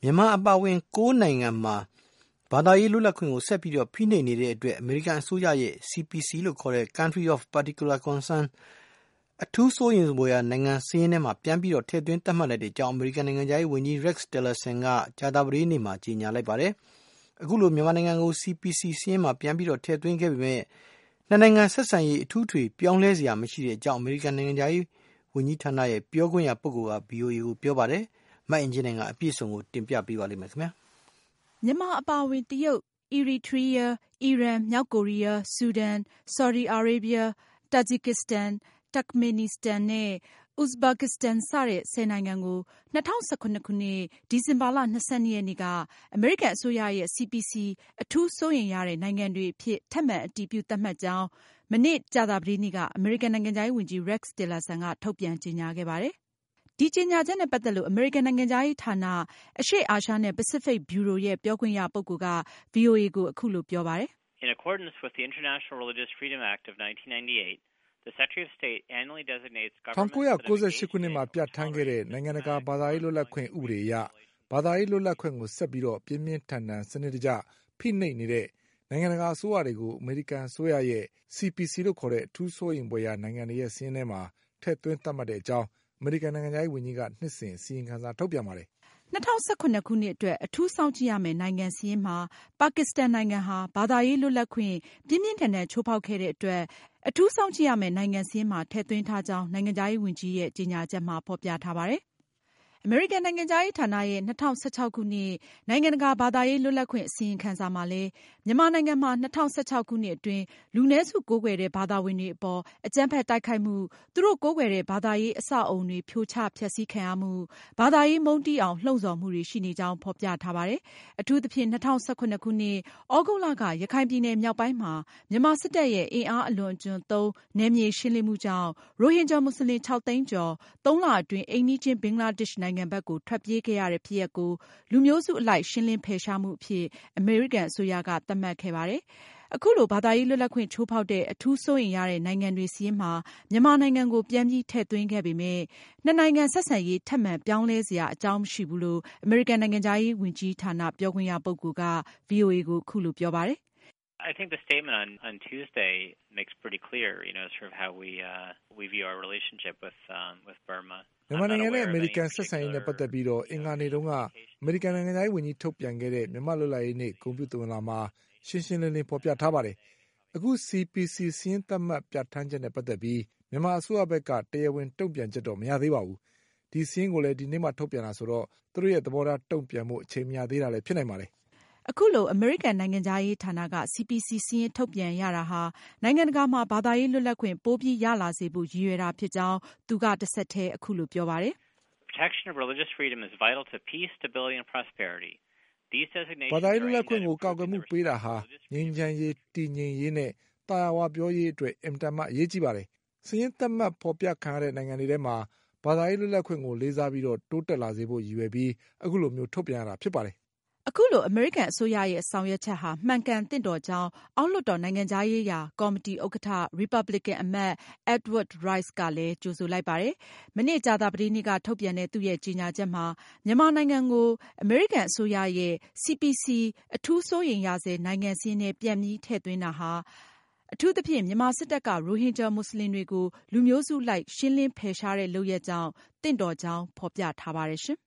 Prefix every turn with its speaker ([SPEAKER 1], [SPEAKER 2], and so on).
[SPEAKER 1] မြန်မာအပါအဝင်9နိုင်ငံမှာဘာသာရေးလွတ်လပ်ခွင့်ကိုဆက်ပြီးဖိနှိပ်နေတဲ့အတွက်အမေရိကန်အစိုးရရဲ့ CPC လို့ခေါ်တဲ့ Country of Particular Concern အထူးစိုးရိမ်ဖွယ်ရာနိုင်ငံစာရင်းထဲမှာပြန်ပြီးထည့်သွင်းသတ်မှတ်လိုက်တဲ့အကြောင်းအမေရိကန်နိုင်ငံခြားရေးဝန်ကြီး Rex Tillerson ကကြာသပတေးနေ့မှာကြေညာလိုက်ပါတယ်။အခုလိုမြန်မာနိုင်ငံကို CPC စာရင်းမှာပြန်ပြီးထည့်သွင်းခဲ့ပေမဲ့နှစ်နိုင်ငံဆက်ဆံရေးအထူးထွေပြောင်းလဲစရာမရှိတဲ့အကြောင်းအမေရိကန်နိုင်ငံခြားရေးဝန်ကြီးဌာနရဲ့ပြောခွင့်ရပုဂ္ဂိုလ်က VOA ကိုပြောပါတယ်။မအင်ကြင်းနိုင်ကအပြည့်အစုံကိုတင်ပြပေးပါလိမ့်မယ်ခင်ဗျာ
[SPEAKER 2] ။မြန်မာအပါအဝင်တရုတ်၊ အီရီထရီးယား၊ အီရန်၊ မြောက်ကိုရီးယား၊ ဆူဒန်၊ ဆော်ဒီအာရေဗျ၊ တာဂျီကစ္စတန်၊ တာ့ခ်မေနီစတန်နဲ့ ဥဇဘက်ကစ္စတန် စတဲ့10နိုင်ငံကို ၂၀၁၇ခုနှစ် ဒီဇင်ဘာလ ၂၂ ရက်နေ့ကအမေရိကန်အစိုးရရဲ့ CPC အထူးစိုးရိမ်ရတဲ့နိုင်ငံတွေအဖြစ်ထပ်မံအတည်ပြုသတ်မှတ်ကြောင်းမနေ့ကြာသပတေးနေ့ကအမေရိကန်နိုင်ငံခြားရေးဝန်ကြီး Rex Tillerson ကထုတ်ပြန်ကြေညာခဲ့ပါတယ်။ ဒီကြေညာချက်နဲ့ပတ်သက်လို့အမေရိကန်နိုင်ငံခြားရေးဌာန အရှေ့အာရှနဲ့ ပစိဖိတ်ဗျူရိုရဲ့ပြောခွင့်ရပုဂ္ဂိုလ်က VOA ကိုအခုလိုပြောပါတယ်။
[SPEAKER 3] In accordance with the International Religious Freedom Act of 1998, the Secretary of State annually designates governments that have engaged in
[SPEAKER 4] 1998 ခုနှစ်မှာပြဋ္ဌာန်းခဲ့တဲ့နိုင်ငံတကာဘာသာရေးလွတ်လပ်ခွင့်ဥပဒေအရဘာသာရေးလွတ်လပ်ခွင့်ကိုဆက်ပြီးပြင်းပြင်းထန်ထန်စနစ်တကျဖိနှိပ်နေတဲ့နိုင်ငံတကာအစိုးရတွေကိုအမေရိကန်အစိုးရရဲ့ CPC လို့ခေါ်တဲ့အထူးစိုးရိမ်ဖွယ်ရာနိုင်ငံတွေရဲ့စာရင်းထဲမှာထည့်သွင်းသတ်မှတ်တဲ့အကြောင်းအမေရိကန်နိုင်ငံခြားရေးဝန်ကြီးကနှစ်စဉ်အစီရင်ခံစာထုတ်ပြန်ပါတယ်။
[SPEAKER 2] 2017ခုနှစ်အတွက်အထူးစောင့်ကြည့်ရမယ့်နိုင်ငံစာရင်းမှာပါကစ္စတန်နိုင်ငံဟာဘာသာရေးလွတ်လပ်ခွင့်ပြင်းပြင်းထန်ထန်ချိုးဖောက်ခဲ့တဲ့အတွက်အထူးစောင့်ကြည့်ရမယ့်နိုင်ငံစာရင်းမှာထည့်သွင်းထားကြောင်းနိုင်ငံခြားရေးဝန်ကြီးရဲ့ကြေညာချက်မှာဖေါ်ပြထားပါတယ်။ အမေရိကန်နိုင်ငံခြားရေးဌာနရဲ့2016ခုနှစ်နိုင်ငံတကာဘာသာရေးလွတ်လပ်ခွင့်အစီရင်ခံစာမှာလည်းမြန်မာနိုင်ငံမှာ2016ခုနှစ်အတွင်းလူနည်းစုကိုးကွယ်တဲ့ဘာသာဝင်တွေအပေါ်အကြမ်းဖက်တိုက်ခိုက်မှု၊သူတို့ကိုးကွယ်တဲ့ဘာသာရေးအဆောက်အအုံတွေဖြိုချဖျက်ဆီးခံရမှု၊ဘာသာရေးမုန်းတီးအောင်လှုံ့ဆော်မှုတွေရှိနေကြောင်းဖေါ်ပြထားပါတယ်။အထူးသဖြင့်2017ခုနှစ် သြဂုတ်လကရခိုင်ပြည်နယ်မြောက်ပိုင်းမှာမြန်မာစစ်တပ်ရဲ့အင်အားအလွန်အကျွံသုံးနယ်မြေရှင်းလင်းမှုကြောင့်ရိုဟင်ဂျာမွတ်စလင်6သိန်းကျော်3လအတွင်းအိမ်နီးချင်းဘင်္ဂလားဒေ့ရှ်နိုင်ငံဘက်ကိုထွက်ပြေးခဲ့ရတဲ့ဖြစ်ရပ်ကိုလူမျိုးစုအလိုက်ရှင်းလင်းဖယ်ရှားမှုအဖြစ်အမေရိကန်အစိုးရကသတ်မှတ်ခဲ့ပါတယ်။အခုလိုဘာသာရေးလွတ်လပ်ခွင့်ချိုးဖောက်တဲ့အထူးစိုးရိမ်ရတဲ့နိုင်ငံတွေစာရင်းမှာမြန်မာနိုင်ငံကိုပြန်ပြီးထည့်သွင်းခဲ့ပေမဲ့နှစ်နိုင်ငံဆက်ဆံရေးထပ်မံပြောင်းလဲစရာအကြောင်းမရှိဘူးလို့အမေရိကန်နိုင်ငံခြားရေးဝန်ကြီးဌာနပြောခွင့်ရပုဂ္ဂိုလ်က VOA ကိုအခုလိုပြောပါတယ်
[SPEAKER 3] I think the statement on Tuesday makes pretty clear, sort of how we view our relationship with Burma.
[SPEAKER 4] မြန်မာနိုင်ငံနဲ့အမေရိကန်ဆက်ဆံရေးနဲ့ပတ်သက်ပြီးအင်္ဂါနေ့တုန်းကအမေရိကန်နိုင်ငံခြားရေးဝန်ကြီးထုတ်ပြန်ခဲ့တဲ့မြန်မာ့လွတ်လပ်ရေးနေ့ဂုဏ်ပြုသဝဏ်လွှာမှာရှင်းရှင်းလင်းလင်းဖေါ်ပြထားပါတယ်။အခု CPC စာရင်းသတ်မှတ်ပြဋ္ဌာန်းချက်နဲ့ပတ်သက်ပြီးမြန်မာအစိုးရဘက်ကတရားဝင်တုံ့ပြန်ချက်တော့မရသေးပါဘူး။ဒီစာရင်းကိုလည်းဒီနေ့မှထုတ်ပြန်တာဆိုတော့သူတို့ရဲ့သဘောထားတုံ့ပြန်ဖို့အချိန်မရသေးတာလည်းဖြစ်နိုင်ပါတယ်။
[SPEAKER 2] အခုလိုအမေရိကန်နိုင်ငံခြားရေးဌာနက CPC စာရင်းထုတ်ပြန်ရတာဟာနိုင်ငံတကာမှာဘာသာရေးလွတ်လပ်ခွင့်ပိုပြီးရလာစေဖို့ရည်ရွယ်တာဖြစ်ကြောင်းသူကတဆက်တည်းအခုလိုပြောပါတယ်
[SPEAKER 3] ။ Protection of religious freedom is vital to peace, stability and prosperity.
[SPEAKER 4] ဘာသာရေးလွတ်လပ်ခွင့်ကိုကာကွယ်မှုပေးတာဟာငြိမ်းချမ်းရေးတည်ငြိမ်ရေးနဲ့သာယာဝပြောရေးအတွက်အင်မတန်မှအရေးကြီးပါတယ်။စာရင်းသတ်မှတ်ဖေါ်ပြခံရတဲ့နိုင်ငံတွေထဲမှာဘာသာရေးလွတ်လပ်ခွင့်ကိုလေးစားပြီးတိုးတက်လာစေဖို့ရည်ရွယ်ပြီးအခုလိုမျိုးထုတ်ပြန်ရတာဖြစ်ပါတယ်
[SPEAKER 2] ။အခုလိုအမေရိကန်အစိုးရရဲ့ဆောင်ရွက်ချက်ဟာမှန်ကန်သင့်တော်ကြောင်းအောက်လွှတ်တော်နိုင်ငံခြားရေးရာကော်မတီဥက္ကဋ္ဌ Republican အမတ် Edward Royce ကလည်းကြိုဆိုလိုက်ပါတယ်။မနေ့ကြာသပတေးနေ့ကထုတ်ပြန်တဲ့သူ့ရဲ့ကြေညာချက်မှာမြန်မာနိုင်ငံကိုအမေရိကန်အစိုးရရဲ့ CPC အထူးစိုးရိမ်ရဆဲနိုင်ငံစာရင်းထဲပြန်ပြီးထည့်သွင်းတာဟာအထူးသဖြင့်မြန်မာစစ်တပ်ကရိုဟင်ဂျာမွတ်စလင်တွေကိုလူမျိုးစုလိုက်ရှင်းလင်းဖယ်ရှားတဲ့လုပ်ရပ်ကြောင့်သင့်တော်ကြောင်းဖေါ်ပြထားပါတယ်ရှင်။